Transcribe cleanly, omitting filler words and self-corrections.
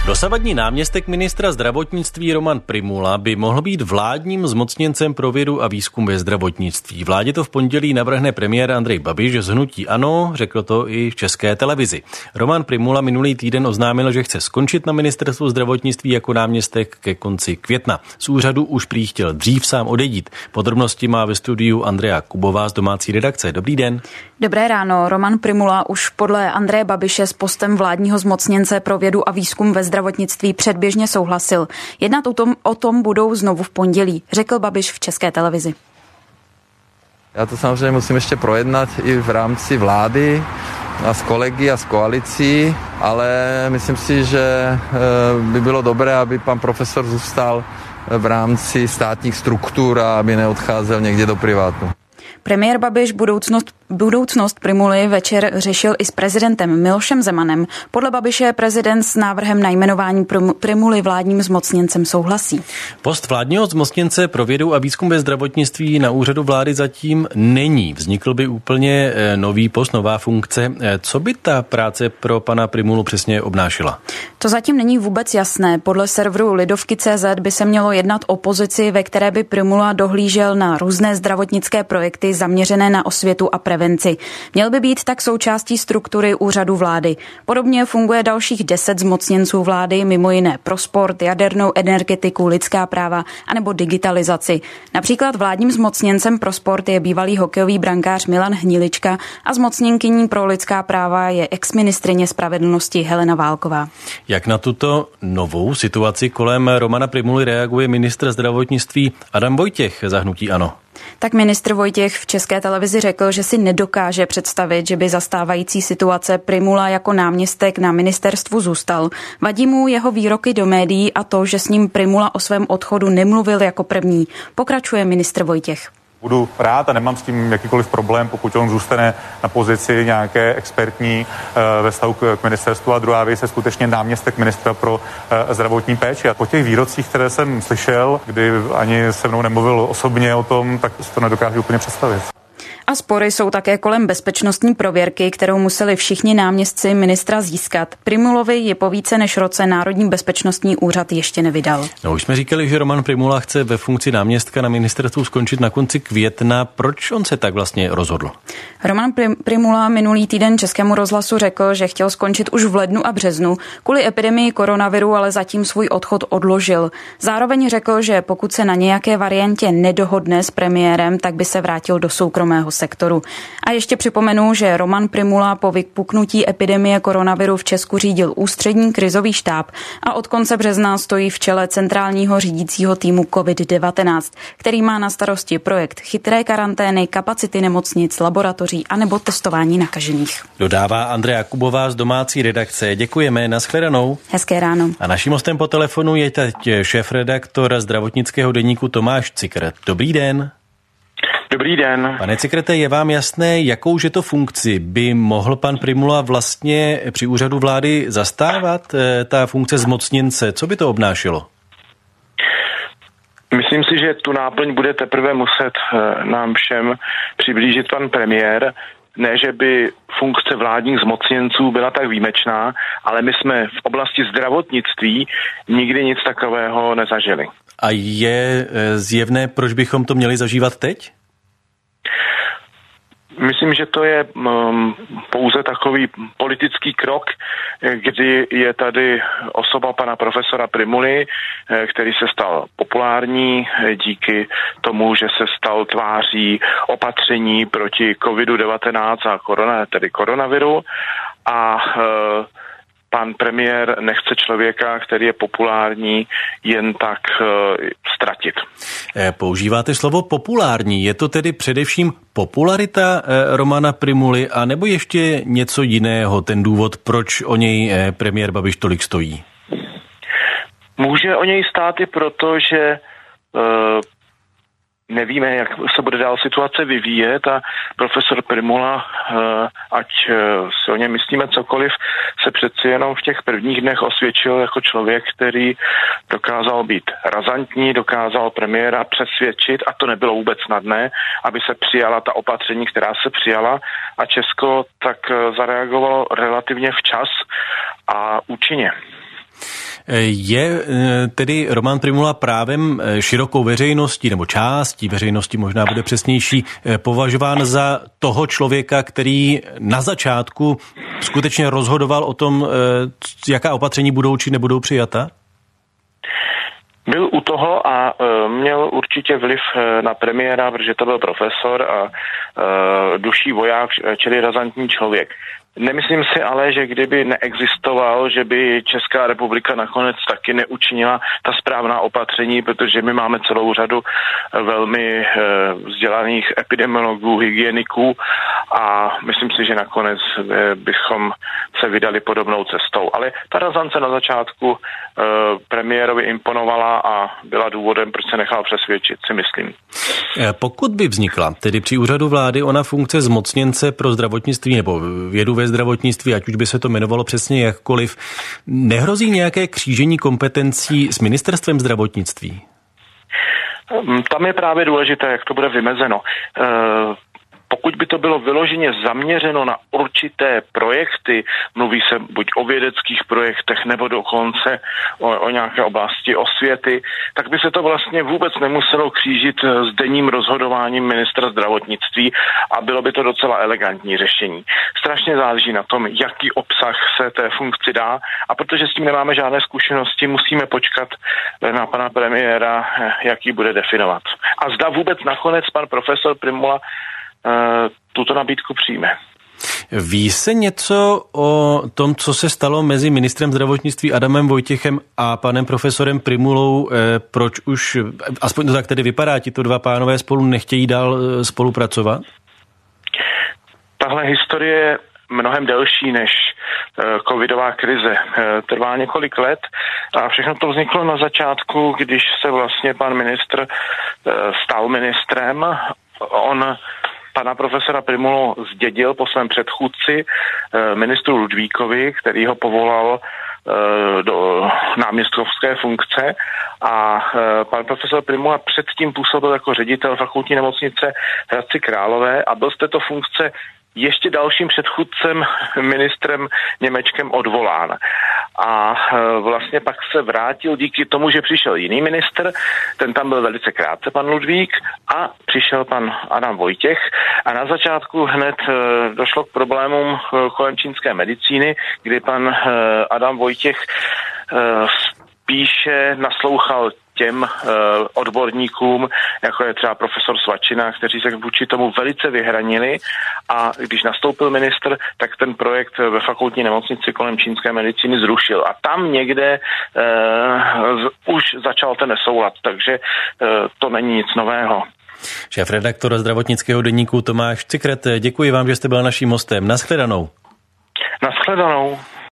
Dosavadní náměstek ministra zdravotnictví Roman Prymula by mohl být vládním zmocněncem pro vědu a výzkum ve zdravotnictví. Vládě to v pondělí navrhne premiér Andrej Babiš z hnutí ANO, řekl to i v České televizi. Roman Prymula minulý týden oznámil, že chce skončit na ministerstvu zdravotnictví jako náměstek ke konci května. Z úřadu už prý chtěl dřív sám odejít. Podrobnosti má ve studiu Andrea Kubová z domácí redakce. Dobrý den. Dobré ráno. Roman Prymula už podle Andreje Babiše s postem vládního zmocněnce pro vědu a výzkum ve zdravotnictví předběžně souhlasil. Jednat o tom budou znovu v pondělí, řekl Babiš v České televizi. Já to samozřejmě musím ještě projednat i v rámci vlády a s kolegy a s koalicí, ale myslím si, že by bylo dobré, aby pan profesor zůstal v rámci státních struktur a aby neodcházel někde do privátu. Premiér Babiš budoucnost Prymuly večer řešil i s prezidentem Milošem Zemanem. Podle Babiše prezident s návrhem na jmenování Prymuly vládním zmocněncem souhlasí. Post vládního zmocněnce pro vědu a výzkum ve zdravotnictví na úřadu vlády zatím není. Vznikl by úplně nový post, nová funkce. Co by ta práce pro pana Prymulu přesně obnášela? To zatím není vůbec jasné. Podle serveru Lidovky.cz by se mělo jednat o pozici, ve které by Prymula dohlížel na různé zdravotnické projekty zaměřené na osvětu a prevenci. Měl by být tak součástí struktury úřadu vlády. Podobně funguje dalších 10 zmocněnců vlády, mimo jiné pro sport, jadernou energetiku, lidská práva anebo digitalizaci. Například vládním zmocněncem pro sport je bývalý hokejový brankář Milan Hnilička a zmocněnkyní pro lidská práva je exministryně spravedlnosti Helena Válková. Jak na tuto novou situaci kolem Romana Prymuly reaguje ministr zdravotnictví Adam Vojtěch za hnutí ANO? Tak ministr Vojtěch v České televizi řekl, že si nedokáže představit, že by zastávající situace Prymula jako náměstek na ministerstvu zůstal. Vadí mu jeho výroky do médií a to, že s ním Prymula o svém odchodu nemluvil jako první. Pokračuje ministr Vojtěch. Budu rád a nemám s tím jakýkoliv problém, pokud on zůstane na pozici nějaké expertní ve vztahu k ministerstvu. A druhá věc je skutečně náměstek ministra pro zdravotní péči. A po těch výrocích, které jsem slyšel, kdy ani se mnou nemluvil osobně o tom, tak si to nedokážu úplně představit. A spory jsou také kolem bezpečnostní prověrky, kterou museli všichni náměstci ministra získat. Prymulovi je po více než roce Národní bezpečnostní úřad ještě nevydal. No, už jsme říkali, že Roman Prymula chce ve funkci náměstka na ministerstvu skončit na konci května. Proč on se tak vlastně rozhodl? Roman Prymula minulý týden Českému rozhlasu řekl, že chtěl skončit už v lednu a březnu. Kvůli epidemii koronaviru ale zatím svůj odchod odložil. Zároveň řekl, že pokud se na nějaké variantě nedohodne s premiérem, tak by se vrátil do soukromého sektoru. A ještě připomenu, že Roman Prymula po vypuknutí epidemie koronaviru v Česku řídil ústřední krizový štáb a od konce března stojí v čele centrálního řídícího týmu COVID-19, který má na starosti projekt chytré karantény, kapacity nemocnic, laboratoří anebo testování nakažených. Dodává Andrea Kubová z domácí redakce. Děkujeme, nashledanou. Hezké ráno. A naším hostem po telefonu je teď šéfredaktor zdravotnického deníku Tomáš Cikr. Dobrý den. Dobrý den. Pane Cikrete, je vám jasné, jakouže to funkci by mohl pan Prymula vlastně při úřadu vlády zastávat, ta funkce zmocněnce? Co by to obnášelo? Myslím si, že tu náplň bude teprve muset nám všem přiblížit pan premiér. Ne, že by funkce vládních zmocněnců byla tak výjimečná, ale my jsme v oblasti zdravotnictví nikdy nic takového nezažili. A je zjevné, proč bychom to měli zažívat teď? Myslím, že to je pouze takový politický krok, kdy je tady osoba pana profesora Prymuly, který se stal populární díky tomu, že se stal tváří opatření proti COVID-19 a koronaviru a pan premiér nechce člověka, který je populární, jen tak ztratit. Používáte slovo populární. Je to tedy především popularita Romana Prymuly, anebo ještě něco jiného, ten důvod, proč o něj premiér Babiš tolik stojí? Může o něj stát i proto, že nevíme, jak se bude dál situace vyvíjet a profesor Prymula, ať si o něm myslíme cokoliv, se přeci jenom v těch prvních dnech osvědčil jako člověk, který dokázal být razantní, dokázal premiéra přesvědčit, a to nebylo vůbec snadné, aby se přijala ta opatření, která se přijala, a Česko tak zareagovalo relativně včas a účinně. Je tedy Roman Prymula právem širokou veřejností, nebo částí veřejnosti, možná bude přesnější, považován za toho člověka, který na začátku skutečně rozhodoval o tom, jaká opatření budou či nebudou přijata? Byl u toho a měl určitě vliv na premiéra, protože to byl profesor a duší voják, čili razantní člověk. Nemyslím si ale, že kdyby neexistoval, že by Česká republika nakonec taky neučinila ta správná opatření, protože my máme celou řadu velmi vzdělaných epidemiologů, hygieniků a myslím si, že nakonec bychom se vydali podobnou cestou. Ale ta razance na začátku premiérovi imponovala a byla důvodem, proč se nechal přesvědčit, si myslím. Pokud by vznikla tedy při úřadu vlády ona funkce zmocněnce pro zdravotnictví nebo vědu ve zdravotnictví, ať už by se to jmenovalo přesně jakkoliv, nehrozí nějaké křížení kompetencí s ministerstvem zdravotnictví? Tam je právě důležité, jak to bude vymezeno. Pokud by to bylo vyloženě zaměřeno na určité projekty, mluví se buď o vědeckých projektech nebo dokonce o nějaké oblasti osvěty, tak by se to vlastně vůbec nemuselo křížit s denním rozhodováním ministra zdravotnictví a bylo by to docela elegantní řešení. Strašně záleží na tom, jaký obsah se té funkci dá a protože s tím nemáme žádné zkušenosti, musíme počkat na pana premiéra, jaký bude definovat. A zda vůbec nakonec pan profesor Prymula tuto nabídku přijme. Ví se něco o tom, co se stalo mezi ministrem zdravotnictví Adamem Vojtěchem a panem profesorem Prymulou, proč už, aspoň to tak tedy vypadá, tito dva pánové spolu nechtějí dál spolupracovat? Tahle historie je mnohem delší než covidová krize. Trvá několik let a všechno to vzniklo na začátku, když se vlastně pan ministr stal ministrem. On pana profesora Prymulu zdědil po svém předchůdci ministru Ludvíkovi, který ho povolal do náměstkovské funkce a pan profesor Prymula předtím působil jako ředitel fakultní nemocnice v Hradci Králové a byl z této funkce ještě dalším předchůdcem ministrem Němečkem odvolán. A vlastně pak se vrátil díky tomu, že přišel jiný ministr, ten tam byl velice krátce, pan Ludvík, a přišel pan Adam Vojtěch a na začátku hned došlo k problémům kolem čínské medicíny, kdy pan Adam Vojtěch spíše naslouchal těm odborníkům, jako je třeba profesor Svačina, kteří se vůči tomu velice vyhranili a když nastoupil ministr, tak ten projekt ve fakultní nemocnici kolem čínské medicíny zrušil. A tam někde už začal ten nesoulad, takže to není nic nového. Šéfredaktor zdravotnického deníku Tomáš Cikret, děkuji vám, že jste byl naším hostem. Naschledanou. Naschledanou.